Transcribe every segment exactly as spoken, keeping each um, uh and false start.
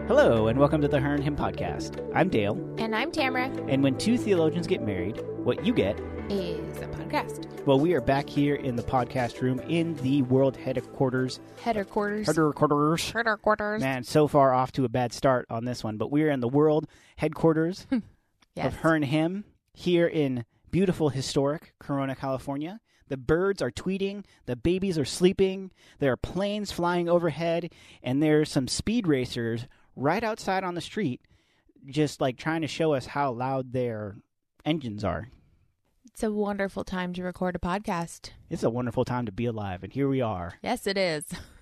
Hello, and welcome to the Her and Him podcast. I'm Dale. And I'm Tamara. And when two theologians get married, what you get is a podcast. Well, we are back here in the podcast room in the world headquarters. Headquarters. Headquarters. Headquarters. Man, so far off to a bad start on this one, but we are in the world headquarters yes. of Her and Him here in beautiful, historic Corona, California. The birds are tweeting, the babies are sleeping, there are planes flying overhead, and there's some speed racers right outside on the street, just like trying to show us how loud their engines are. It's a wonderful time to record a podcast. It's a wonderful time to be alive, and here we are. Yes, it is.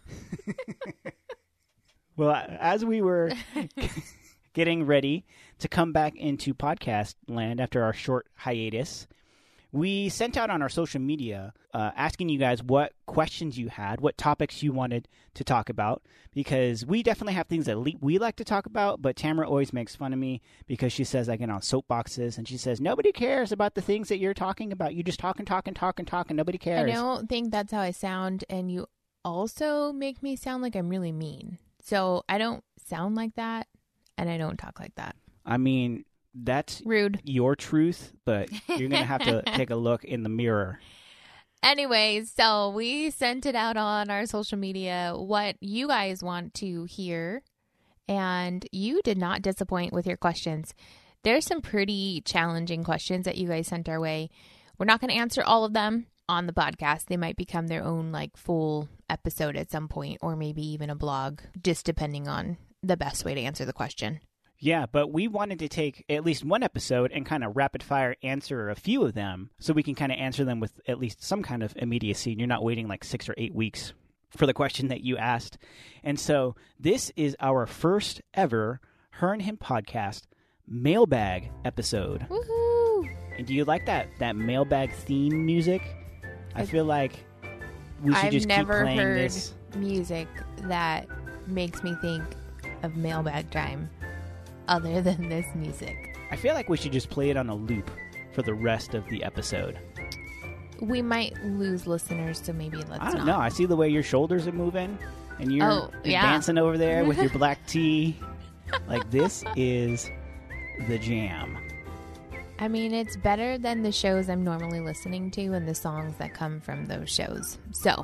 Well, as we were getting ready to come back into podcast land after our short hiatus, we sent out on our social media uh, asking you guys what questions you had, what topics you wanted to talk about, because we definitely have things that le- we like to talk about, but Tamara always makes fun of me because she says I get on soapboxes, and she says, nobody cares about the things that you're talking about. You just talk and talk and talk and talk, and nobody cares. I don't think that's how I sound, and you also make me sound like I'm really mean. So I don't sound like that, and I don't talk like that. I mean... That's rude. Your truth, but you're going to have to take a look in the mirror. Anyways, so we sent it out on our social media what you guys want to hear, and you did not disappoint with your questions. There's some pretty challenging questions that you guys sent our way. We're not going to answer all of them on the podcast. They might become their own like full episode at some point, or maybe even a blog, just depending on the best way to answer the question. Yeah, but we wanted to take at least one episode and kind of rapid fire answer a few of them so we can kind of answer them with at least some kind of immediacy, and you're not waiting like six or eight weeks for the question that you asked. And so this is our first ever Her and Him podcast mailbag episode. Woohoo! And do you like that, that mailbag theme music? I I've, feel like we should I've just keep playing heard this. Music that makes me think of mailbag time. Other than this music. I feel like we should just play it on a loop for the rest of the episode. We might lose listeners, so maybe let's not. I don't know. I see the way your shoulders are moving, and you're, oh, you're yeah. dancing over there with your black tea. Like, this is the jam. I mean, it's better than the shows I'm normally listening to and the songs that come from those shows. So,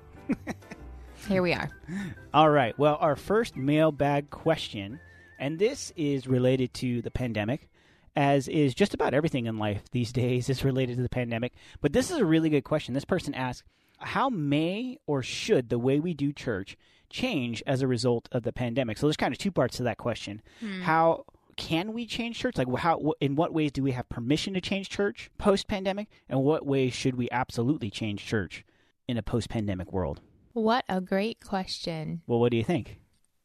here we are. All right. Well, our first mailbag question... And this is related to the pandemic, as is just about everything in life these days is related to the pandemic. But this is a really good question. This person asks, how may or should the way we do church change as a result of the pandemic? So there's kind of two parts to that question. Hmm. How can we change church? Like, how? In what ways do we have permission to change church post-pandemic? And what ways should we absolutely change church in a post-pandemic world? What a great question. Well, what do you think?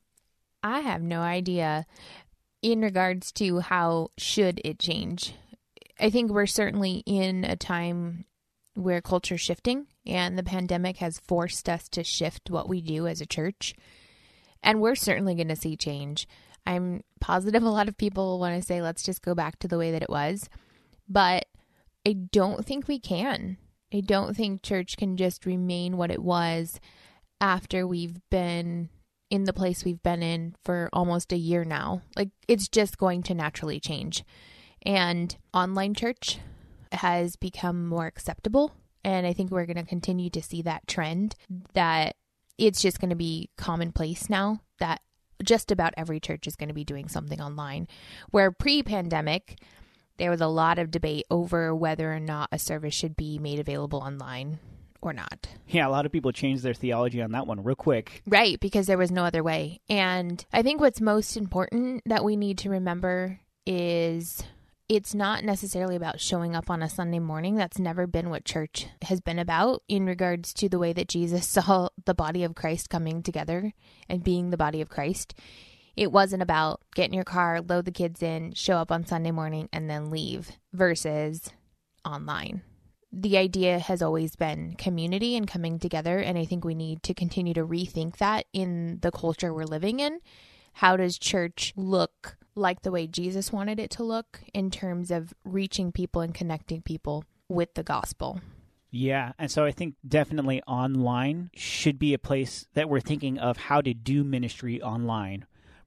I have no idea in regards to how should it change. I think we're certainly in a time where culture's shifting, and the pandemic has forced us to shift what we do as a church. And we're certainly going to see change. I'm positive a lot of people want to say, let's just go back to the way that it was. But I don't think we can. I don't think church can just remain what it was after we've been in the place we've been in for almost a year now. Like, it's just going to naturally change. And online church has become more acceptable. And I think we're going to continue to see that trend, that it's just going to be commonplace now that just about every church is going to be doing something online. Where pre-pandemic, there was a lot of debate over whether or not a service should be made available online or not. Yeah, a lot of people changed their theology on that one real quick. Right, because there was no other way. And I think what's most important that we need to remember is it's not necessarily about showing up on a Sunday morning. That's never been what church has been about in regards to the way that Jesus saw the body of Christ coming together and being the body of Christ. It wasn't about get in your car, load the kids in, show up on Sunday morning, and then leave versus online. The idea has always been community and coming together, and I think we need to continue to rethink that in the culture we're living in. How does church look like the way Jesus wanted it to look in terms of reaching people and connecting people with the gospel? Yeah, and so I think definitely online should be a place that we're thinking of how to do ministry online,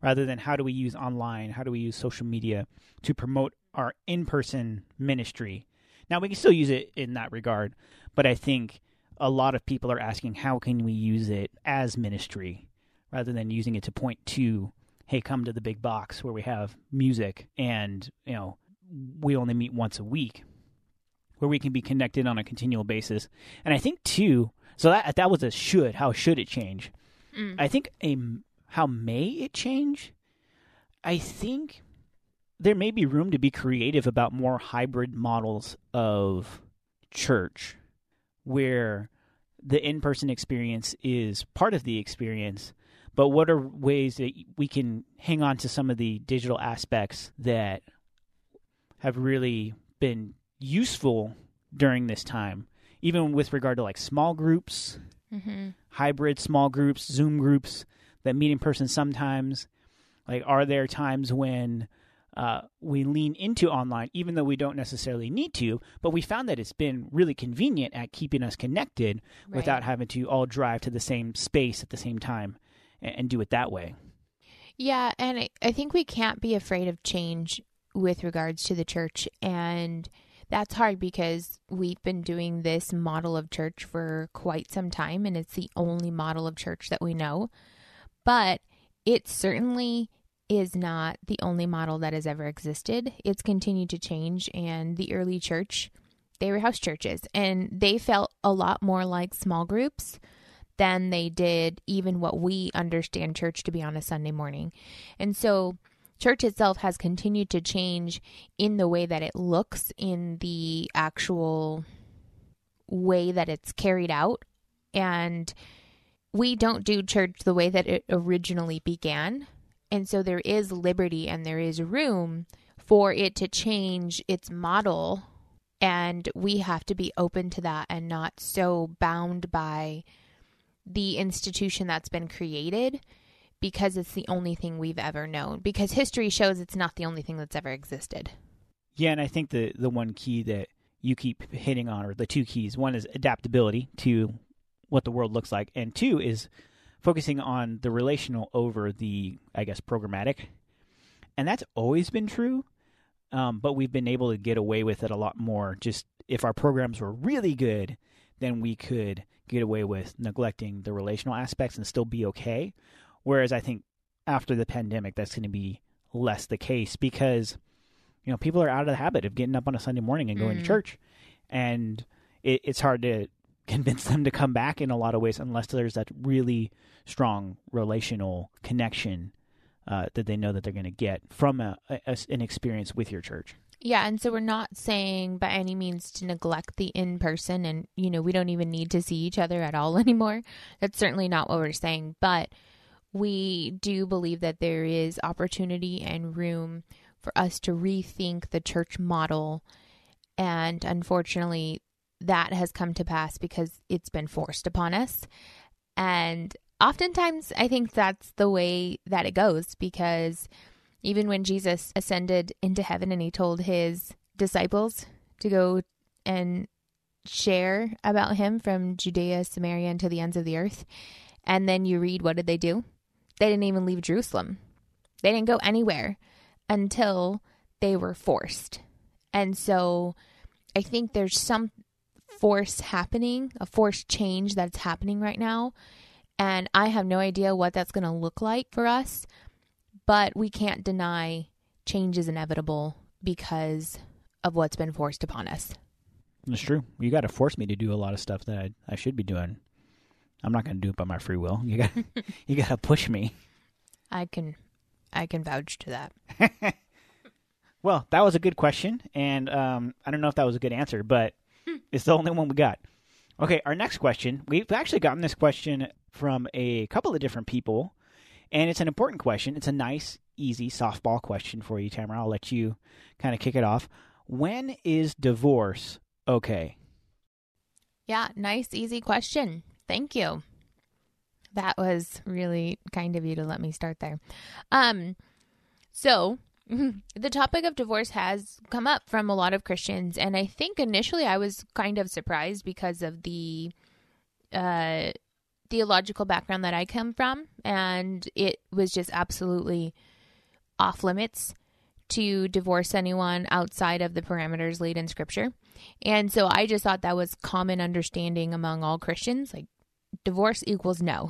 rather than how do we use online, how do we use social media to promote our in-person ministry. Now, we can still use it in that regard, but I think a lot of people are asking, how can we use it as ministry rather than using it to point to, hey, come to the big box where we have music and, you know, we only meet once a week, where we can be connected on a continual basis. And I think, too, so that that was a should, how should it change? Mm. I think a, how may it change? I think there may be room to be creative about more hybrid models of church, where the in-person experience is part of the experience, but what are ways that we can hang on to some of the digital aspects that have really been useful during this time, even with regard to like small groups, mm-hmm. hybrid small groups, Zoom groups that meet in person sometimes. Like, are there times when uh, we lean into online, even though we don't necessarily need to, but we found that it's been really convenient at keeping us connected right. without having to all drive to the same space at the same time and, and do it that way. Yeah, and I, I think we can't be afraid of change with regards to the church, and that's hard because we've been doing this model of church for quite some time, and it's the only model of church that we know. But it certainly is not the only model that has ever existed. It's continued to change, and the early church, they were house churches, and they felt a lot more like small groups than they did even what we understand church to be on a Sunday morning. And so church itself has continued to change in the way that it looks, in the actual way that it's carried out. And we don't do church the way that it originally began. And so there is liberty and there is room for it to change its model. And we have to be open to that and not so bound by the institution that's been created because it's the only thing we've ever known. Because history shows it's not the only thing that's ever existed. Yeah, and I think the, the one key that you keep hitting on, or the two keys, one is adaptability to what the world looks like, and two is focusing on the relational over the, I guess, programmatic. And that's always been true, um, but we've been able to get away with it a lot more. Just if our programs were really good, then we could get away with neglecting the relational aspects and still be okay. Whereas I think after the pandemic, that's going to be less the case because, you know, people are out of the habit of getting up on a Sunday morning and going mm. to church. And it, it's hard to convince them to come back in a lot of ways unless there's that really strong relational connection uh, that they know that they're going to get from a, a, an experience with your church. Yeah, and so we're not saying by any means to neglect the in-person and, you know, we don't even need to see each other at all anymore. That's certainly not what we're saying, but we do believe that there is opportunity and room for us to rethink the church model, and unfortunately, that has come to pass because it's been forced upon us. And oftentimes, I think that's the way that it goes, because even when Jesus ascended into heaven and he told his disciples to go and share about him from Judea, Samaria, and to the ends of the earth, and then you read, what did they do? They didn't even leave Jerusalem. They didn't go anywhere until they were forced. And so I think there's some force happening, a forced change that's happening right now. And I have no idea what that's going to look like for us, but we can't deny change is inevitable because of what's been forced upon us. It's true. You got to force me to do a lot of stuff that I, I should be doing. I'm not going to do it by my free will. You got you got to push me. I can I can vouch to that. Well, that was a good question, and um, I don't know if that was a good answer, but it's the only one we got. Okay, our next question. We've actually gotten this question from a couple of different people, and it's an important question. It's a nice, easy softball question for you, Tamara. I'll let you kind of kick it off. When is divorce okay? Yeah, nice, easy question. Thank you. That was really kind of you to let me start there. Um, so the topic of divorce has come up from a lot of Christians, and I think initially I was kind of surprised because of the uh, theological background that I come from, and it was just absolutely off limits to divorce anyone outside of the parameters laid in Scripture. And so I just thought that was common understanding among all Christians, like divorce equals no,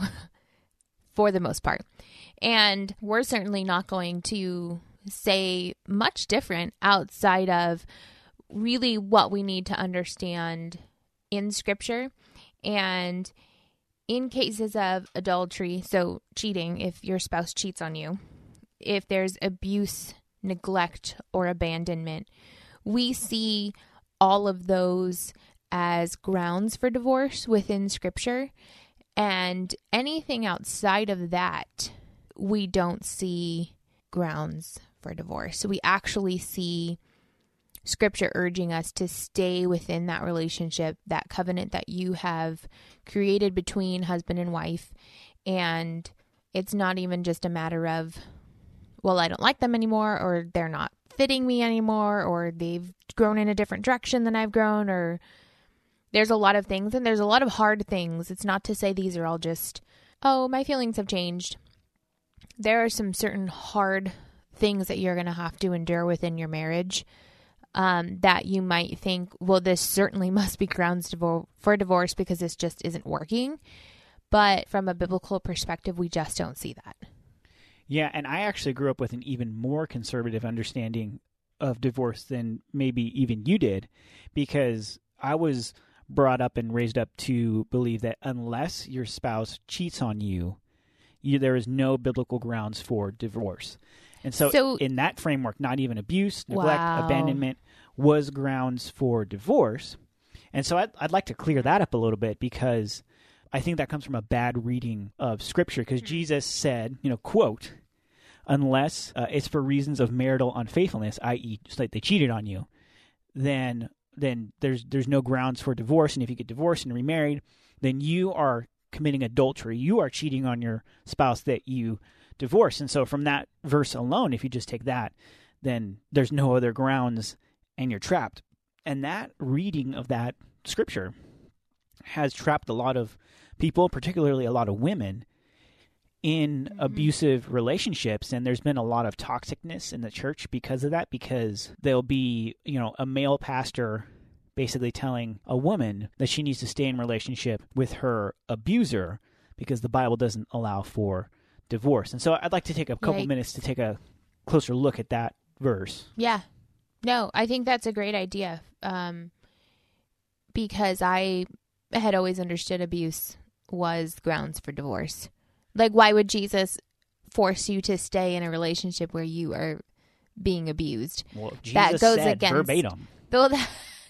for the most part. And we're certainly not going to say much different outside of really what we need to understand in Scripture. And in cases of adultery, so cheating, if your spouse cheats on you, if there's abuse, neglect, or abandonment, we see all of those as grounds for divorce within Scripture. And anything outside of that, we don't see grounds for divorce. So we actually see Scripture urging us to stay within that relationship, that covenant that you have created between husband and wife. And it's not even just a matter of, well, I don't like them anymore, or they're not fitting me anymore, or they've grown in a different direction than I've grown, or there's a lot of things, and there's a lot of hard things. It's not to say these are all just, oh, my feelings have changed. There are some certain hard things that you're going to have to endure within your marriage. Um, that you might think, well, this certainly must be grounds divor- for divorce because this just isn't working. But from a biblical perspective, we just don't see that. Yeah, and I actually grew up with an even more conservative understanding of divorce than maybe even you did, because I was brought up and raised up to believe that unless your spouse cheats on you, you there is no biblical grounds for divorce. And so, so in that framework, not even abuse, neglect, wow. abandonment was grounds for divorce. And so I'd, I'd like to clear that up a little bit, because I think that comes from a bad reading of Scripture, because mm-hmm. Jesus said, you know, quote, unless uh, it's for reasons of marital unfaithfulness, that is, just like they cheated on you, then then there's there's no grounds for divorce. And if you get divorced and remarried, then you are committing adultery. You are cheating on your spouse that you divorce. And so from that verse alone, if you just take that, then there's no other grounds and you're trapped. And that reading of that Scripture has trapped a lot of people, particularly a lot of women, in mm-hmm. abusive relationships. And there's been a lot of toxicness in the church because of that, because there'll be, you know, a male pastor basically telling a woman that she needs to stay in relationship with her abuser because the Bible doesn't allow for divorce. And so I'd like to take a couple Yikes. minutes to take a closer look at that verse. Yeah. No, I think that's a great idea. Um, because I had always understood abuse was grounds for divorce. Like, why would Jesus force you to stay in a relationship where you are being abused? Well, Jesus that goes said against, verbatim. Though that,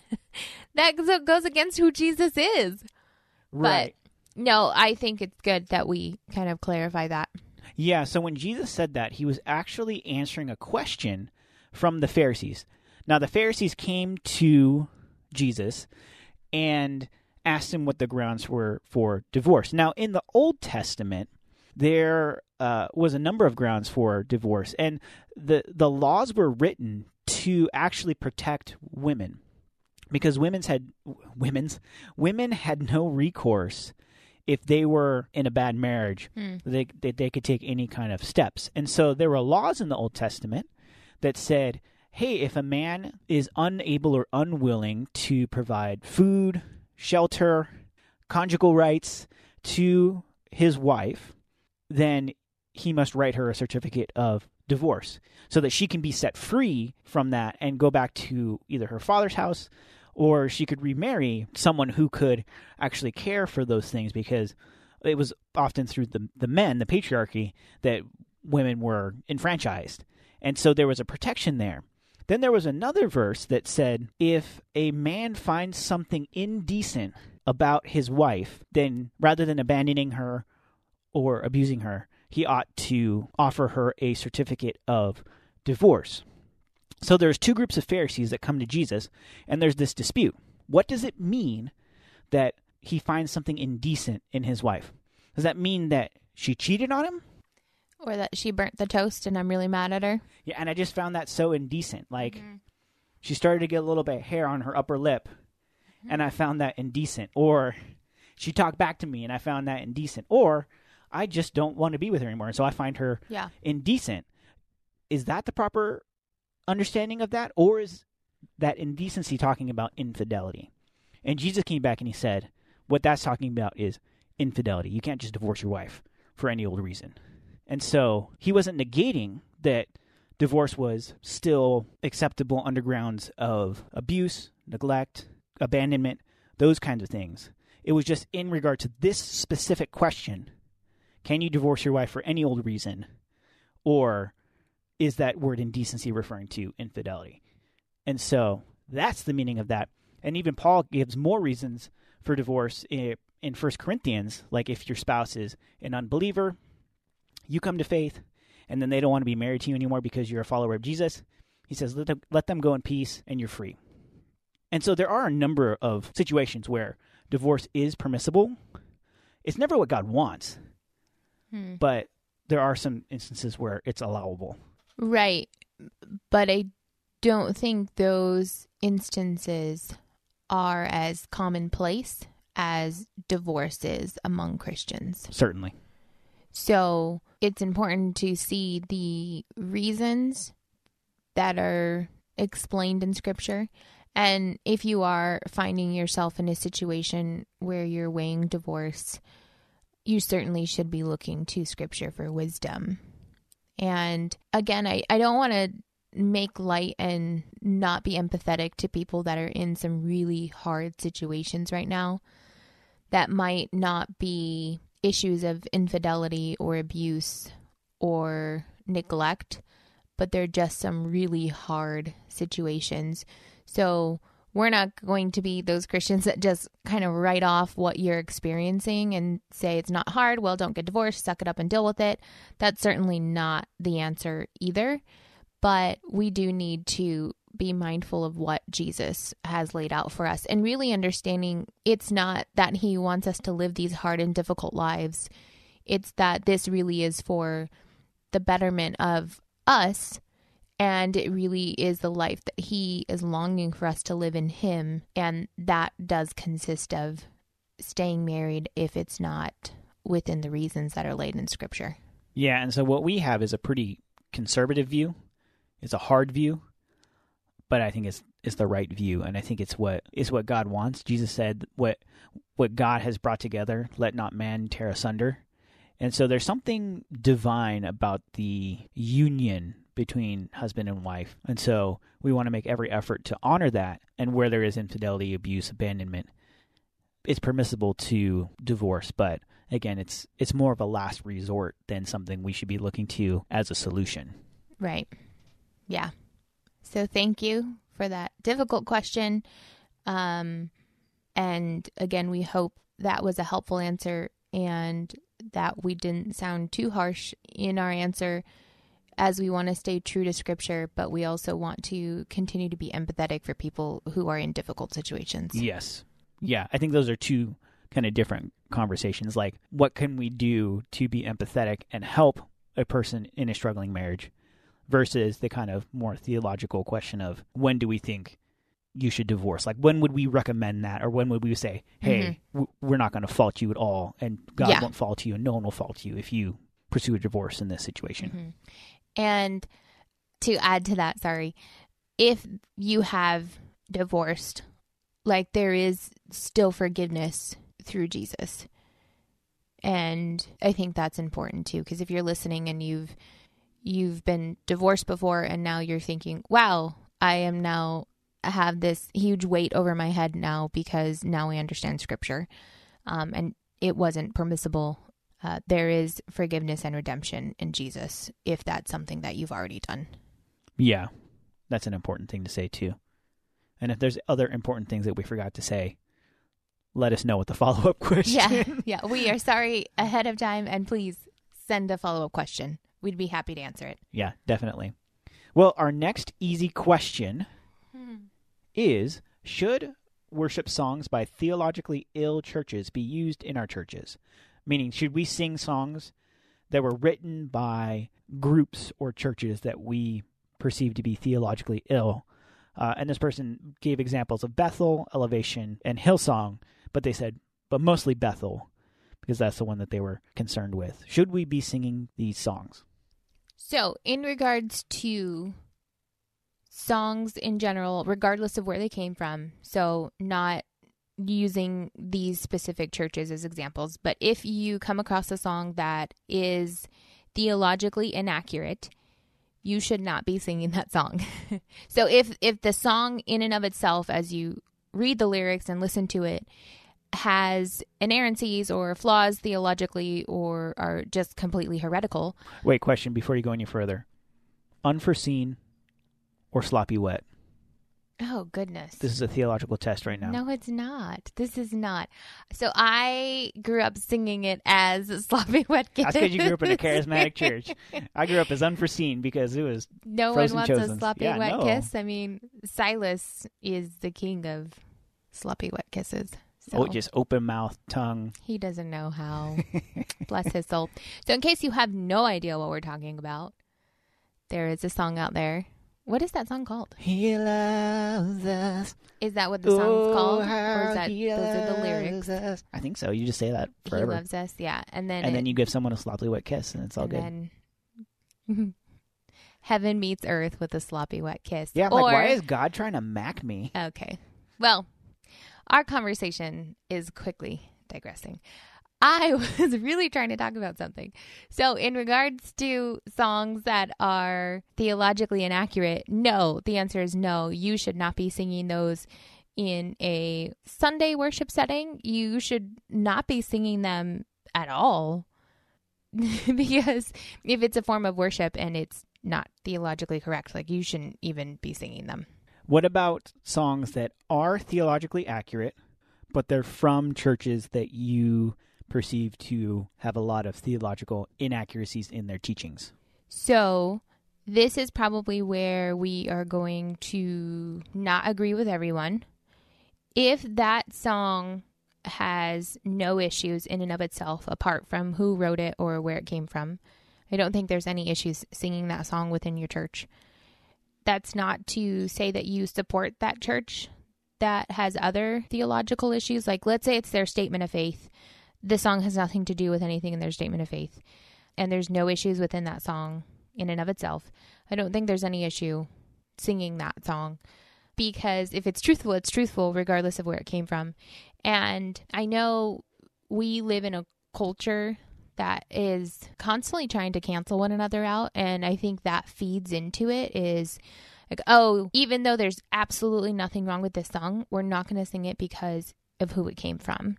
that goes against who Jesus is. Right. But no, I think it's good that we kind of clarify that. Yeah, so when Jesus said that, he was actually answering a question from the Pharisees. Now, the Pharisees came to Jesus and asked him what the grounds were for divorce. Now, in the Old Testament, there uh, was a number of grounds for divorce, and the, the laws were written to actually protect women, because women's had women's women had no recourse if they were in a bad marriage. Hmm. They, they they could take any kind of steps. And so there were laws in the Old Testament that said, hey, if a man is unable or unwilling to provide food, shelter, conjugal rights to his wife, then he must write her a certificate of divorce so that she can be set free from that and go back to either her father's house, or she could remarry someone who could actually care for those things, because it was often through the the men, the patriarchy, that women were enfranchised. And so there was a protection there. Then there was another verse that said, if a man finds something indecent about his wife, then rather than abandoning her or abusing her, he ought to offer her a certificate of divorce. So there's two groups of Pharisees that come to Jesus, and there's this dispute. What does it mean that he finds something indecent in his wife? Does that mean that she cheated on him? Or that she burnt the toast and I'm really mad at her? Yeah, and I just found that so indecent. Like, mm-hmm. she started to get a little bit of hair on her upper lip, mm-hmm. and I found that indecent. Or she talked back to me and I found that indecent. Or I just don't want to be with her anymore, and so I find her yeah. indecent. Is that the proper understanding of that? Or is that indecency talking about infidelity? And Jesus came back and he said, what that's talking about is infidelity. You can't just divorce your wife for any old reason. And so he wasn't negating that divorce was still acceptable under grounds of abuse, neglect, abandonment, those kinds of things. It was just in regard to this specific question. Can you divorce your wife for any old reason? Or is that word indecency referring to infidelity? And so that's the meaning of that. And even Paul gives more reasons for divorce in, in First Corinthians, like if your spouse is an unbeliever, you come to faith, and then they don't want to be married to you anymore because you're a follower of Jesus. He says, let them, let them go in peace, and you're free. And so there are a number of situations where divorce is permissible. It's never what God wants, hmm. but there are some instances where it's allowable. Right. But I don't think those instances are as commonplace as divorce is among Christians. Certainly. So it's important to see the reasons that are explained in Scripture. And if you are finding yourself in a situation where you're weighing divorce, you certainly should be looking to Scripture for wisdom. And again, I, I don't want to make light and not be empathetic to people that are in some really hard situations right now that might not be issues of infidelity or abuse or neglect, but they're just some really hard situations. So we're not going to be those Christians that just kind of write off what you're experiencing and say it's not hard, well, don't get divorced, suck it up and deal with it. That's certainly not the answer either. But we do need to be mindful of what Jesus has laid out for us and really understanding it's not that he wants us to live these hard and difficult lives. It's that this really is for the betterment of us, and it really is the life that he is longing for us to live in him. And that does consist of staying married if it's not within the reasons that are laid in Scripture. Yeah, and so what we have is a pretty conservative view. It's a hard view, but I think it's it's the right view, and I think it's what is what God wants. Jesus said, "What what God has brought together, let not man tear asunder." And so there's something divine about the union between husband and wife, and so we want to make every effort to honor that. And where there is infidelity, abuse, abandonment, it's permissible to divorce, but again, it's it's more of a last resort than something we should be looking to as a solution. Right. Yeah. So thank you for that difficult question. Um, and again, we hope that was a helpful answer and that we didn't sound too harsh in our answer, as we want to stay true to Scripture, but we also want to continue to be empathetic for people who are in difficult situations. Yes. Yeah. I think those are two kind of different conversations. Like, what can we do to be empathetic and help a person in a struggling marriage? Versus the kind of more theological question of when do we think you should divorce? Like, when would we recommend that? Or when would we say, hey, mm-hmm. w- we're not going to fault you at all, and God yeah. won't fault you, and no one will fault you if you pursue a divorce in this situation. Mm-hmm. And to add to that, sorry, if you have divorced, like, there is still forgiveness through Jesus. And I think that's important too, because if you're listening and you've You've been divorced before and now you're thinking, wow, I am now I have this huge weight over my head now because now I understand Scripture. Um, and it wasn't permissible. Uh, there is forgiveness and redemption in Jesus if that's something that you've already done. Yeah, that's an important thing to say too. And if there's other important things that we forgot to say, let us know with the follow-up question. Yeah, yeah, we are sorry ahead of time, and please send a follow-up question. We'd be happy to answer it. Yeah, definitely. Well, our next easy question hmm. is, should worship songs by theologically ill churches be used in our churches? Meaning, should we sing songs that were written by groups or churches that we perceive to be theologically ill? Uh, and this person gave examples of Bethel, Elevation, and Hillsong, but they said but mostly Bethel, because that's the one that they were concerned with. Should we be singing these songs? So, in regards to songs in general, regardless of where they came from, so not using these specific churches as examples, but if you come across a song that is theologically inaccurate, you should not be singing that song. So if if the song in and of itself, as you read the lyrics and listen to it, has inerrancies or flaws theologically or are just completely heretical. Wait, question before you go any further. Unforeseen or sloppy wet? Oh, goodness. This is a theological test right now. No, it's not. This is not. So I grew up singing it as Sloppy Wet Kiss. That's because you grew up in a charismatic church. I grew up as Unforeseen because it was No Frozen one wants Chosens. a Sloppy Yeah, Wet no. Kiss. I mean, Silas is the king of Sloppy Wet Kisses. So oh, just open mouth, tongue. he doesn't know how. Bless his soul. So in case you have no idea what we're talking about, there is a song out there. What is that song called? He loves us. Is that what the song's called? Or how is that he those are the loves lyrics? us. I think so. You just say that forever. He loves us, yeah. And then and it, then you give someone a sloppy wet kiss, and it's all and good. then heaven meets earth with a sloppy wet kiss. Yeah, I'm or, like, why is God trying to mac me? Okay. Well, our conversation is quickly digressing. I was really trying to talk about something. So in regards to songs that are theologically inaccurate, no, the answer is no. You should not be singing those in a Sunday worship setting. You should not be singing them at all. Because if it's a form of worship and it's not theologically correct, like you shouldn't even be singing them. What about songs that are theologically accurate, but they're from churches that you perceive to have a lot of theological inaccuracies in their teachings? So this is probably where we are going to not agree with everyone. If that song has no issues in and of itself, apart from who wrote it or where it came from, I don't think there's any issues singing that song within your church. That's not to say that you support that church that has other theological issues. Like, let's say it's their statement of faith. The song has nothing to do with anything in their statement of faith, and there's no issues within that song in and of itself. I don't think there's any issue singing that song, because if it's truthful, it's truthful regardless of where it came from. And I know we live in a culture that is constantly trying to cancel one another out, and I think that feeds into it is like, oh, even though there's absolutely nothing wrong with this song, we're not going to sing it because of who it came from.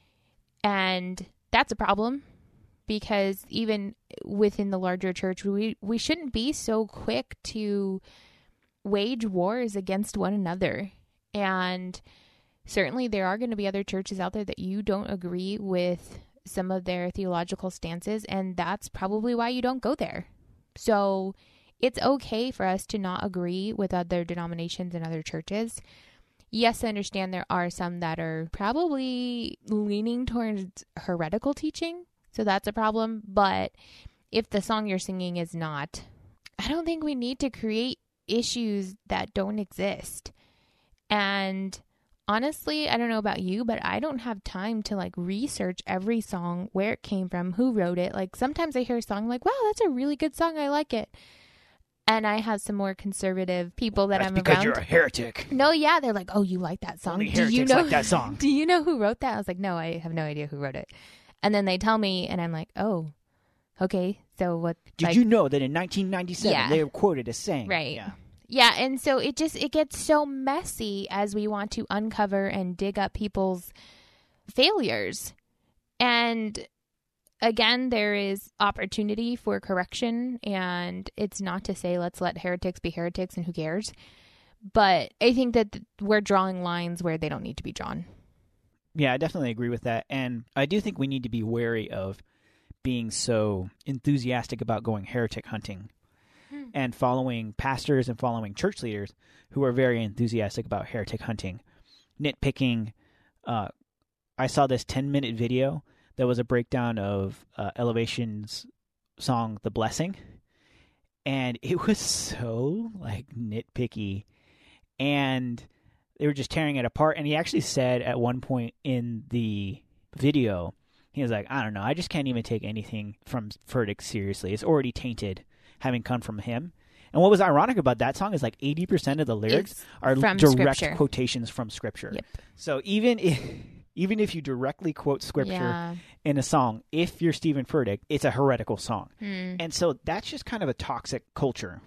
And that's a problem, because even within the larger church, we, we shouldn't be so quick to wage wars against one another. And certainly there are going to be other churches out there that you don't agree with some of their theological stances, and that's probably why you don't go there. So it's okay for us to not agree with other denominations and other churches. Yes, I understand there are some that are probably leaning towards heretical teaching, so that's a problem. But if the song you're singing is not, I don't think we need to create issues that don't exist. And honestly, I don't know about you, but I don't have time to like research every song, where it came from, who wrote it. Like sometimes I hear a song like, wow, that's a really good song. I like it. And I have some more conservative people that That's I'm because around. you're a heretic. No, yeah, they're like, oh, you like that song? Only Do you heretics know like that song. Do you know who wrote that? I was like, no, I have no idea who wrote it. And then they tell me, and I'm like, oh, okay. So what? Did like, you know that in nineteen ninety-seven Yeah. they were quoted as saying? Right. Yeah. Yeah, and so it just it gets so messy as we want to uncover and dig up people's failures. And again, there is opportunity for correction, and it's not to say let's let heretics be heretics and who cares. But I think that we're drawing lines where they don't need to be drawn. Yeah, I definitely agree with that. And I do think we need to be wary of being so enthusiastic about going heretic hunting hmm. and following pastors and following church leaders who are very enthusiastic about heretic hunting, nitpicking. Uh, I saw this ten-minute video that was a breakdown of uh, Elevation's song, The Blessing. And it was so, like, nitpicky. And they were just tearing it apart. And he actually said at one point in the video, he was like, I don't know, I just can't even take anything from Furtick seriously. It's already tainted having come from him. And what was ironic about that song is like eighty percent of the lyrics It's are from direct scripture. quotations from Scripture. Yep. So even if, even if you directly quote Scripture Yeah. in a song, if you're Stephen Furtick, it's a heretical song. Hmm. And so that's just kind of a toxic culture.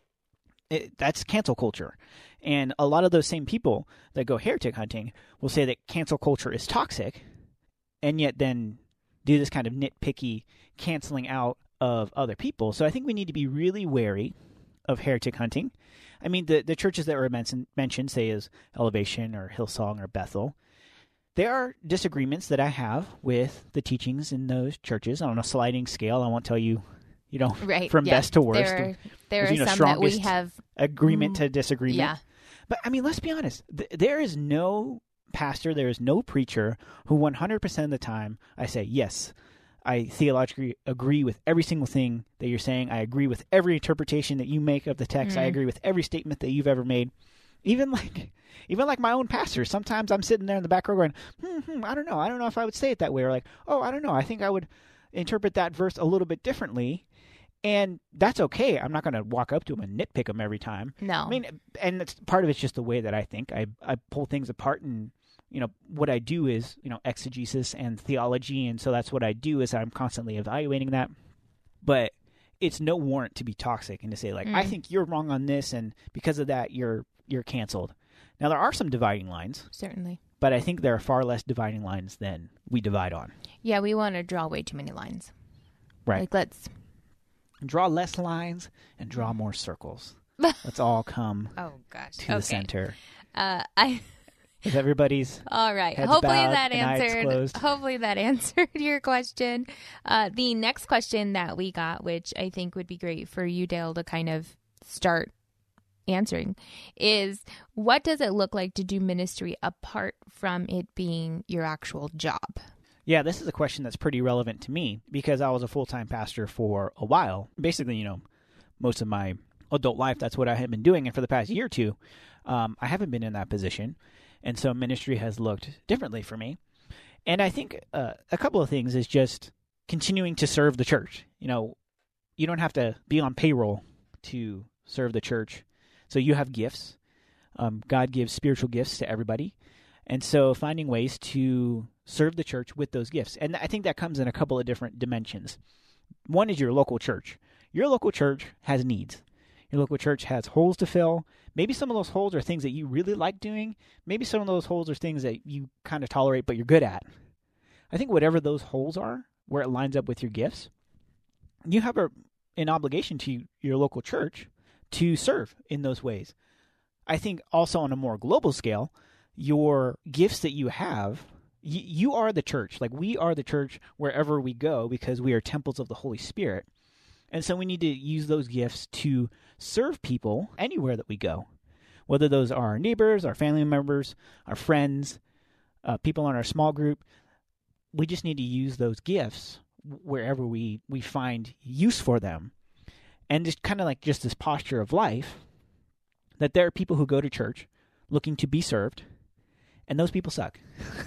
It, that's cancel culture. And a lot of those same people that go heretic hunting will say that cancel culture is toxic, and yet then do this kind of nitpicky canceling out of other people. So I think we need to be really wary of heretic hunting. I mean, the, the churches that were mentioned, mentioned, say, as Elevation or Hillsong or Bethel, there are disagreements that I have with the teachings in those churches on a sliding scale. I won't tell you, you know, Right. from yeah. best to worst. There are, there There's, are you know, some that we strongest have. agreement Mm, to disagreement. Yeah. But, I mean, let's be honest. Th- there is no pastor, there is no preacher who one hundred percent of the time I say, yes, I theologically agree with every single thing that you're saying. I agree with every interpretation that you make of the text. I Mm. agree with every statement that you've ever made. Even like even like my own pastor. Sometimes I'm sitting there in the back row going, hmm, hmm, I don't know. I don't know if I would say it that way. Or like, oh, I don't know. I think I would interpret that verse a little bit differently. And that's okay. I'm not going to walk up to him and nitpick him every time. No. I mean, and it's, part of it's just the way that I think. I, I pull things apart, and, you know, what I do is, you know, exegesis and theology. And so that's what I do, is I'm constantly evaluating that. But it's no warrant to be toxic and to say, like, Mm. I think you're wrong on this, and because of that, you're you're canceled. Now, there are some dividing lines, Certainly. but I think there are far less dividing lines than we divide on. Yeah, we want to draw way too many lines. Right. Like, let's. Draw less lines and draw more circles. Let's all come Oh, gosh. to the center. Uh, I. If everybody's All right. Heads Hopefully bowed that and eyes answered. closed. Hopefully that answered your question. Uh, the next question that we got, which I think would be great for you, Dale, to kind of start answering, is what does it look like to do ministry apart from it being your actual job? Yeah, this is a question that's pretty relevant to me because I was a full-time pastor for a while. Basically, you know, most of my adult life, that's what I had been doing. And for the past year or two, um, I haven't been in that position. And so ministry has looked differently for me. And I think uh, a couple of things is just continuing to serve the church. You know, you don't have to be on payroll to serve the church. So you have gifts. Um, God gives spiritual gifts to everybody. And so finding ways to serve the church with those gifts. And I think that comes in a couple of different dimensions. One is your local church. Your local church has needs. Your local church has holes to fill. Maybe some of those holes are things that you really like doing. Maybe some of those holes are things that you kind of tolerate but you're good at. I think whatever those holes are, where it lines up with your gifts, you have a, an obligation to your local church to serve in those ways. I think also on a more global scale, your gifts that you have, y- you are the church. Like, we are the church wherever we go because we are temples of the Holy Spirit. And so we need to use those gifts to serve people anywhere that we go, whether those are our neighbors, our family members, our friends, uh, people in our small group. We just need to use those gifts wherever we, we find use for them. And just kind of like just this posture of life, that there are people who go to church looking to be served, and those people suck.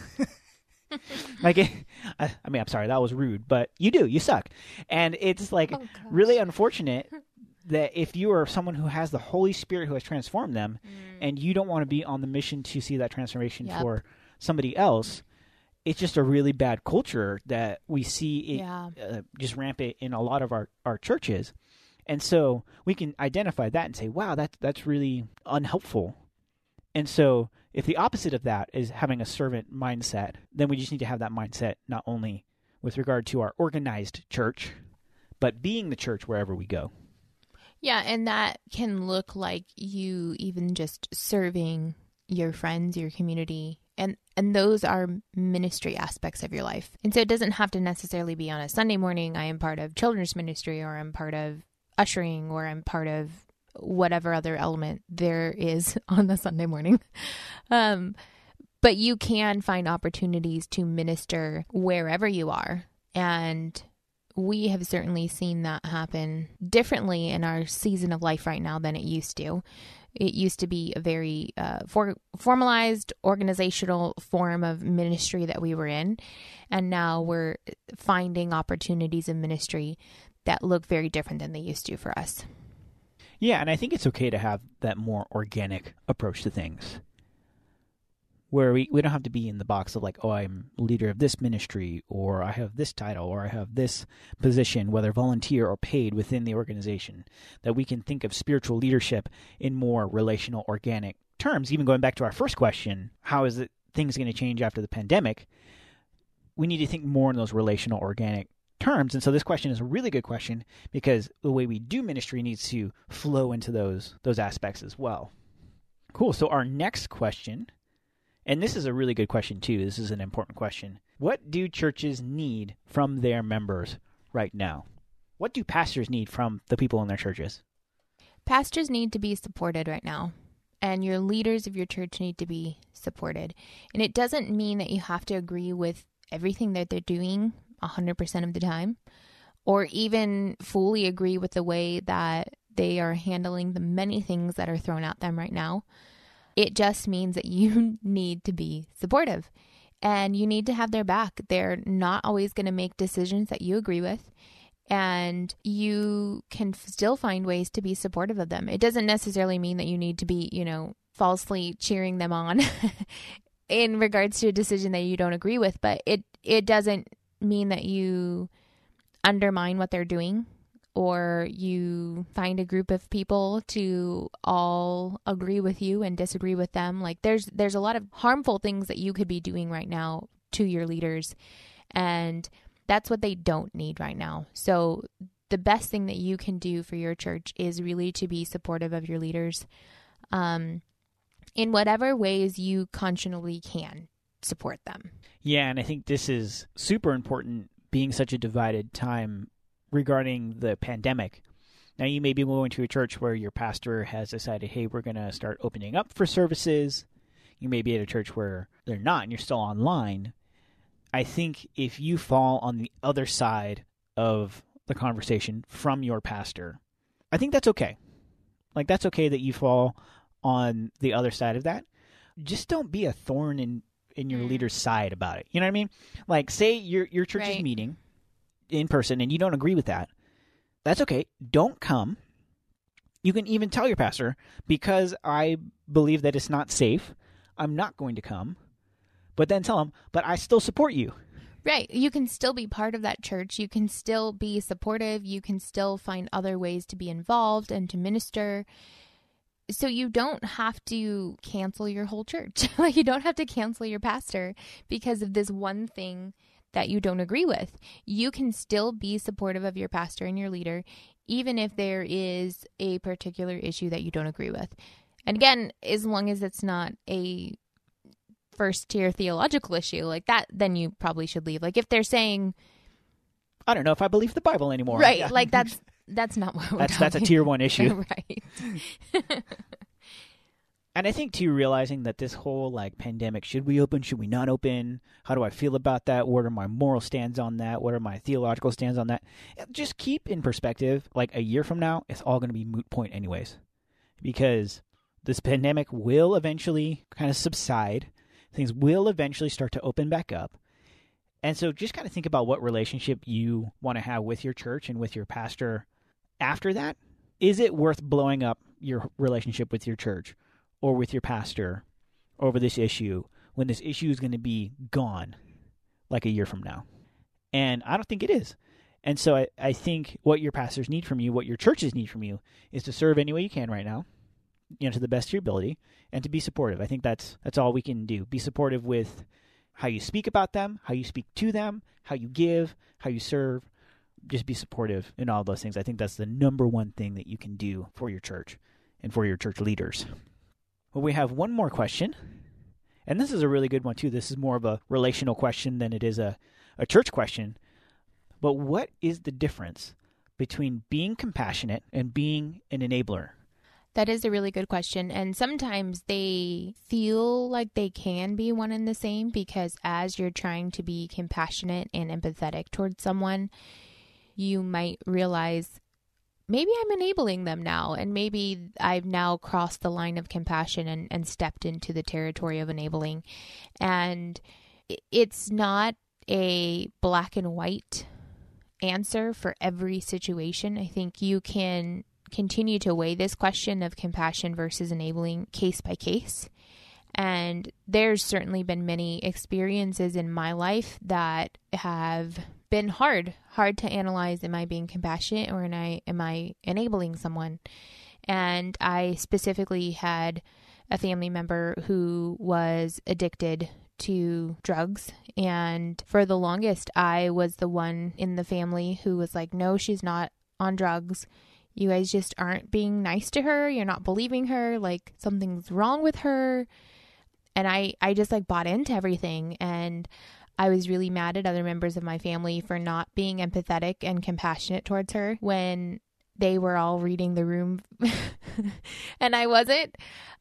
Like, I, I mean, I'm sorry, that was rude, but you do, you suck. And it's like Oh, really unfortunate that if you are someone who has the Holy Spirit who has transformed them, Mm. and you don't want to be on the mission to see that transformation Yep. for somebody else, it's just a really bad culture that we see it Yeah. uh, just rampant in a lot of our, our churches. And so we can identify that and say, wow, that, that's really unhelpful. And so if the opposite of that is having a servant mindset, then we just need to have that mindset not only with regard to our organized church, but being the church wherever we go. Yeah, and that can look like you even just serving your friends, your community, and and those are ministry aspects of your life. And so it doesn't have to necessarily be on a Sunday morning, I am part of children's ministry, or I'm part of ushering, or I'm part of whatever other element there is on the Sunday morning. Um, but you can find opportunities to minister wherever you are. And we have certainly seen that happen differently in our season of life right now than it used to. It used to be a very uh, for, formalized organizational form of ministry that we were in. And now we're finding opportunities in ministry that look very different than they used to for us. Yeah, and I think it's okay to have that more organic approach to things, where we, we don't have to be in the box of like, oh, I'm leader of this ministry, or I have this title, or I have this position, whether volunteer or paid within the organization, that we can think of spiritual leadership in more relational, organic terms. Even going back to our first question, how is it things going to change after the pandemic? We need to think more in those relational, organic terms. And so this question is a really good question because the way we do ministry needs to flow into those those aspects as well. Cool. So our next question, and this is a really good question too. This is an important question. What do churches need from their members right now? What do pastors need from the people in their churches? Pastors need to be supported right now, and your leaders of your church need to be supported. And it doesn't mean that you have to agree with everything that they're doing one hundred percent of the time, or even fully agree with the way that they are handling the many things that are thrown at them right now. It just means that you need to be supportive and you need to have their back. They're not always going to make decisions that you agree with, and you can still find ways to be supportive of them. It doesn't necessarily mean that you need to be, you know, falsely cheering them on in regards to a decision that you don't agree with, but it, it doesn't mean that you undermine what they're doing, or you find a group of people to all agree with you and disagree with them. Like there's there's a lot of harmful things that you could be doing right now to your leaders, and that's what they don't need right now. So the best thing that you can do for your church is really to be supportive of your leaders um, in whatever ways you conscionably can support them. Yeah, and I think this is super important, being such a divided time regarding the pandemic. Now, you may be going to a church where your pastor has decided, hey, we're going to start opening up for services. You may be at a church where they're not and you're still online. I think if you fall on the other side of the conversation from your pastor, I think that's okay. Like, that's okay that you fall on the other side of that. Just don't be a thorn in in your leader's side about it. You know what I mean? Like, say your your church is Right. meeting in person and you don't agree with that. That's okay. Don't come. You can even tell your pastor, because I believe that it's not safe, I'm not going to come. But then tell him, but I still support you. Right. You can still be part of that church. You can still be supportive. You can still find other ways to be involved and to minister. So you don't have to cancel your whole church. Like, you don't have to cancel your pastor because of this one thing that you don't agree with. You can still be supportive of your pastor and your leader, even if there is a particular issue that you don't agree with. And again, as long as it's not a first tier theological issue like that, then you probably should leave. Like, if they're saying, I don't know if I believe the Bible anymore. right, Yeah. like that's that's not what we're that's that's a talking- tier one issue. Right. And I think, too, realizing that this whole, like, pandemic, should we open, should we not open? How do I feel about that? What are my moral stands on that? What are my theological stands on that? Just keep in perspective, like, a year from now, it's all going to be moot point anyways. Because this pandemic will eventually kind of subside. Things will eventually start to open back up. And so just kind of think about what relationship you want to have with your church and with your pastor after that. Is it worth blowing up your relationship with your church or with your pastor over this issue when this issue is going to be gone like a year from now? And I don't think it is. And so I, I think what your pastors need from you, what your churches need from you, is to serve any way you can right now, you know, to the best of your ability, and to be supportive. I think that's that's all we can do. Be supportive with how you speak about them, how you speak to them, how you give, how you serve. Just be supportive in all those things. I think that's the number one thing that you can do for your church and for your church leaders. Well, we have one more question, and this is a really good one, too. This is more of a relational question than it is a, a church question. But what is the difference between being compassionate and being an enabler? That is a really good question. And sometimes they feel like they can be one and the same, because as you're trying to be compassionate and empathetic towards someone, you might realize maybe I'm enabling them now, and maybe I've now crossed the line of compassion and, and stepped into the territory of enabling. And it's not a black and white answer for every situation. I think you can continue to weigh this question of compassion versus enabling case by case. And there's certainly been many experiences in my life that have been hard, hard to analyze. Am I being compassionate or am I, am I enabling someone? And I specifically had a family member who was addicted to drugs. And for the longest, I was the one in the family who was like, no, she's not on drugs. You guys just aren't being nice to her. You're not believing her. Like, something's wrong with her. And I, I just like bought into everything. And I was really mad at other members of my family for not being empathetic and compassionate towards her when they were all reading the room and I wasn't.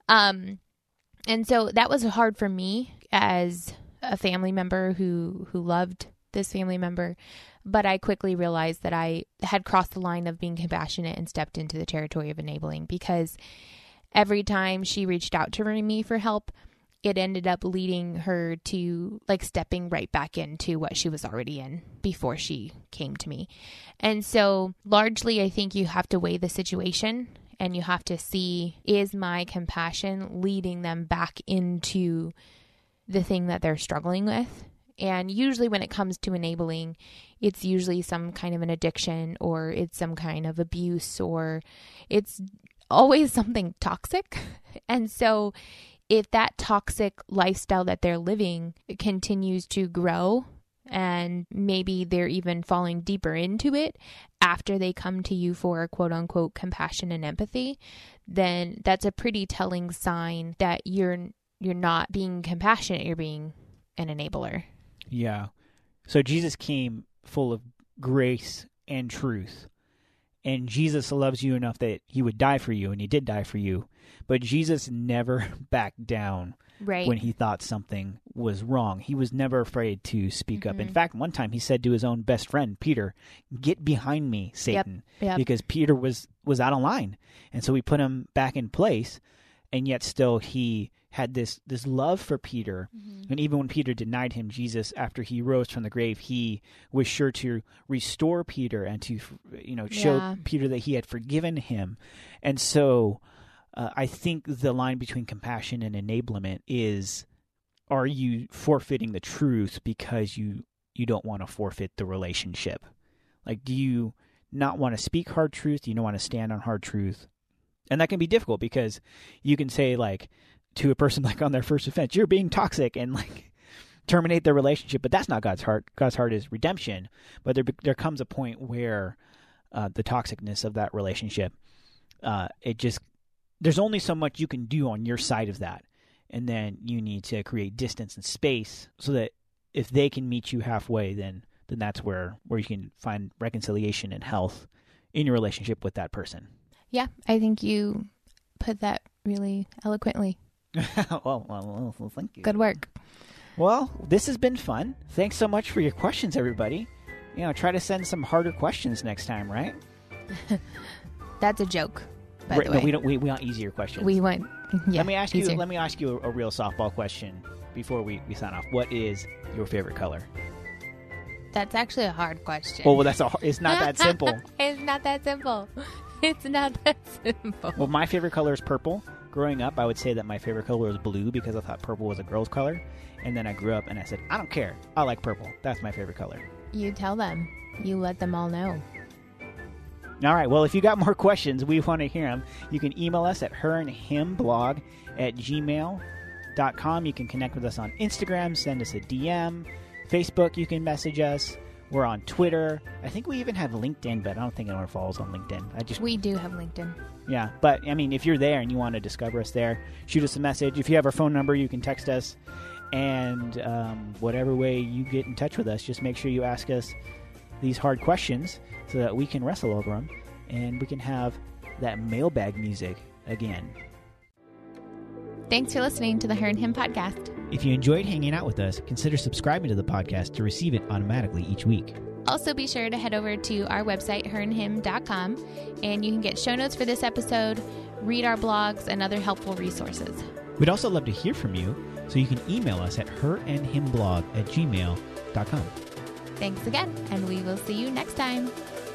Um, and so that was hard for me as a family member who, who loved this family member. But I quickly realized that I had crossed the line of being compassionate and stepped into the territory of enabling, because every time she reached out to me for help, it ended up leading her to like stepping right back into what she was already in before she came to me. And so largely, I think you have to weigh the situation and you have to see, is my compassion leading them back into the thing that they're struggling with? And usually when it comes to enabling, it's usually some kind of an addiction, or it's some kind of abuse, or it's always something toxic. And so if that toxic lifestyle that they're living continues to grow, and maybe they're even falling deeper into it after they come to you for quote unquote compassion and empathy, then that's a pretty telling sign that you're you're not being compassionate, you're being an enabler. Yeah. So Jesus came full of grace and truth. And Jesus loves you enough that he would die for you, and he did die for you. But Jesus never backed down right. when he thought something was wrong. He was never afraid to speak mm-hmm. up. In fact, one time he said to his own best friend, Peter, "Get behind me, Satan," yep. Yep. because Peter was, was out of line. And so we put him back in place, and yet still he had this, this love for Peter. Mm-hmm. And even when Peter denied him, Jesus, after he rose from the grave, he was sure to restore Peter and to, you know, show yeah. Peter that he had forgiven him. And so uh, I think the line between compassion and enablement is, are you forfeiting the truth because you, you don't want to forfeit the relationship? Like, do you not want to speak hard truth? Do you don't want to stand on hard truth? And that can be difficult, because you can say, like, to a person like on their first offense, you're being toxic, and like terminate their relationship. But that's not God's heart. God's heart is redemption. But there there comes a point where uh, the toxicness of that relationship, uh, it just, there's only so much you can do on your side of that. And then you need to create distance and space so that if they can meet you halfway, then then that's where, where you can find reconciliation and health in your relationship with that person. Yeah, I think you put that really eloquently. well, well, well, thank you. Good work. Well, this has been fun. Thanks so much for your questions, everybody. You know, try to send some harder questions next time, right? That's a joke, by Right, the way. no, we don't. We, we want easier questions. We want. Yeah, let me ask easier. you. Let me ask you a, a real softball question before we, we sign off. What is your favorite color? That's actually a hard question. Oh, well, that's a. It's not that simple. It's not that simple. It's not that simple. Well, my favorite color is purple. Growing up, I would say that my favorite color was blue because I thought purple was a girl's color. And then I grew up and I said, I don't care. I like purple. That's my favorite color. You tell them. You let them all know. All right. Well, if you got more questions, we want to hear them. You can email us at her and him blog at gmail dot com. You can connect with us on Instagram. Send us a D M. Facebook, you can message us. We're on Twitter. I think we even have LinkedIn, but I don't think anyone follows on LinkedIn. I just We do have LinkedIn. Yeah, but, I mean, if you're there and you want to discover us there, shoot us a message. If you have our phone number, you can text us. And um, whatever way you get in touch with us, just make sure you ask us these hard questions so that we can wrestle over them and we can have that mailbag music again. Thanks for listening to the Her and Him podcast. If you enjoyed hanging out with us, consider subscribing to the podcast to receive it automatically each week. Also, be sure to head over to our website, her and him dot com, and you can get show notes for this episode, read our blogs, and other helpful resources. We'd also love to hear from you, so you can email us at her and him blog at gmail dot com. Thanks again, and we will see you next time.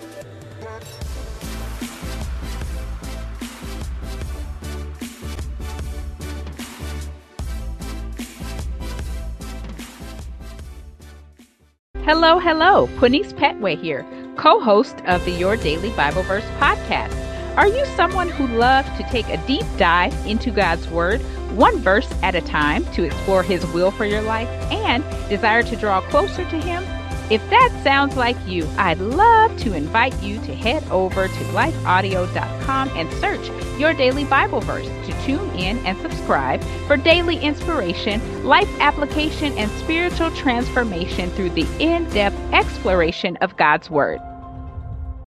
Hello, hello. Quinice Petway here, co-host of the Your Daily Bible Verse podcast. Are you someone who loves to take a deep dive into God's Word, one verse at a time, to explore His will for your life and desire to draw closer to Him? If that sounds like you, I'd love to invite you to head over to life audio dot com and search Your Daily Bible Verse to tune in and subscribe for daily inspiration, life application, and spiritual transformation through the in-depth exploration of God's Word.